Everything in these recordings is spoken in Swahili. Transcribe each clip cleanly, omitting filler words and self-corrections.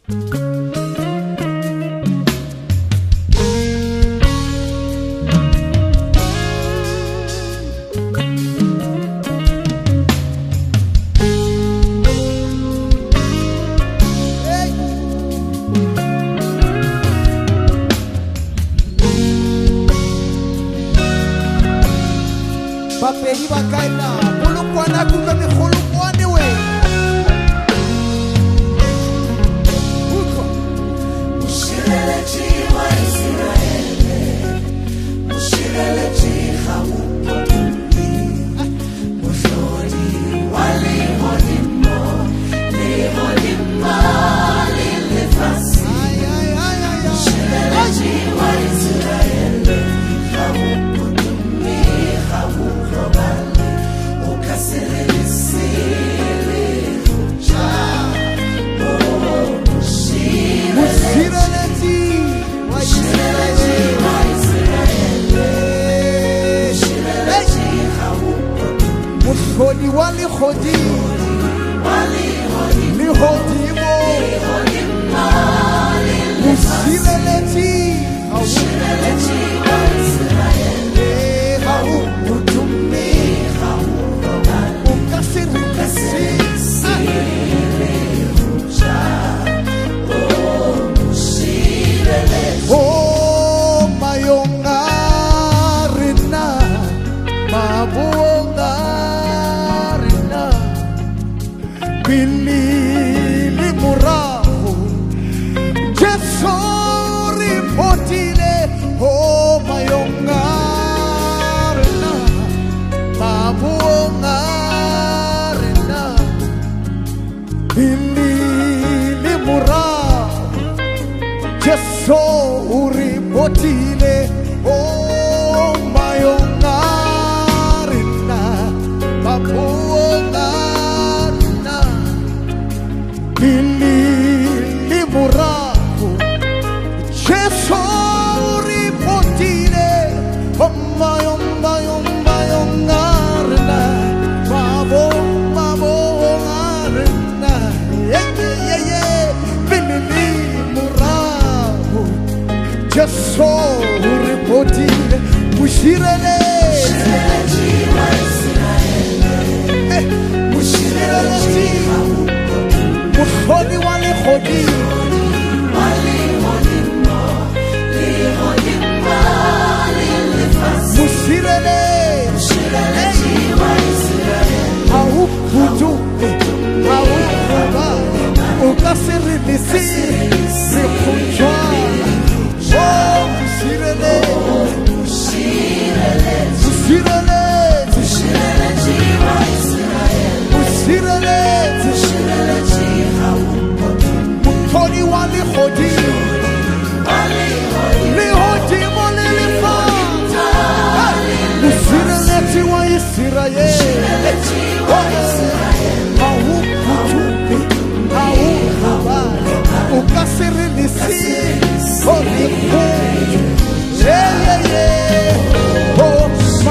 Bapehi ba kaina polokwana kutlwa megolokwane we Mushireleji wa Israele, Mushireleji haupotumbi, Mushodi wali hodimo, lihodima lilifasi. Mushireleji wa Israele, haupotumbi, haukobali, ukasirisi lihuja. Mushodi wali khodi li hodimo Mushireleji wa Israele haupotumbi ukasirisi Oh mayonga rina mabonga rina bilili murahu jesori potile oh mayonga rina mabonga rina bilili murahu Jeso uripotile oh mayongarina mabuongarina bilili murahu Jeso uripotile oh mayongarina mabuongarina bilili murahu Jesu uripotile Mushireleji wa Israele, Mushireleji Mushodi wali khodi Mushireleji wa Israele, haukutume haukubali ukasirilisi rikujwa Oh Mushireleji wa Israele, Mushireleji Mukhodi wali khodi li hodimo lilifata Mushireleji wa Israele haukutume haukubali ukasirilisi rikujwa Oh,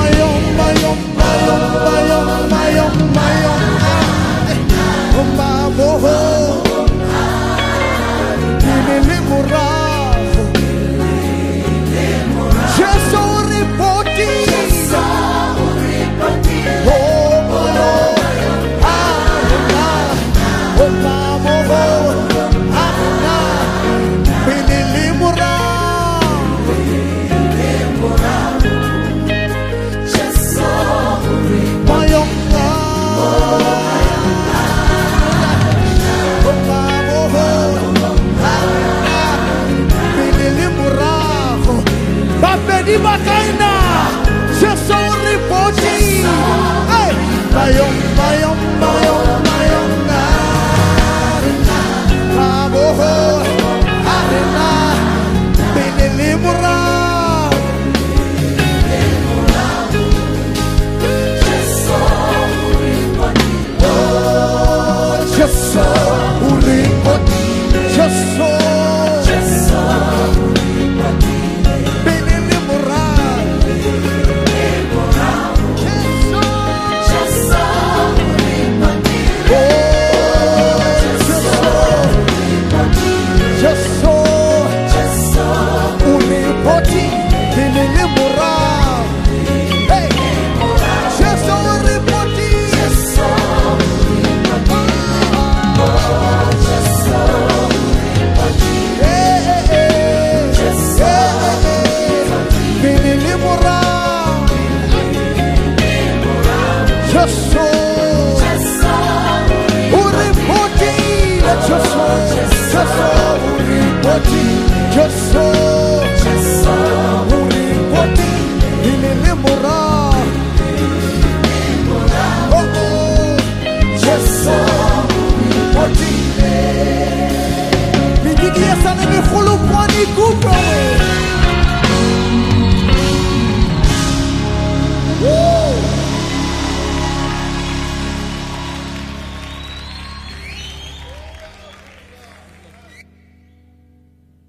Di bakaina Jesu ripoti Hey Bayong Maboho Arena Binili murah Jesu uripoti Oh Jesu uripoti Jesu Joso uripoti Joso Joso uripoti Joso